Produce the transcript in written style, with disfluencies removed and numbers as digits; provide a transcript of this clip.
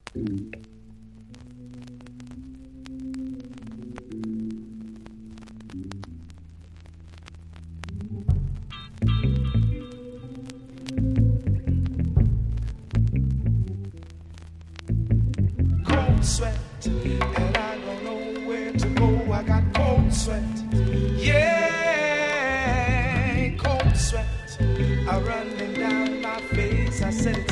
Cold sweat, and I don't know where to go. I got cold sweat, yeah, cold sweat. I'm running down my face. I said it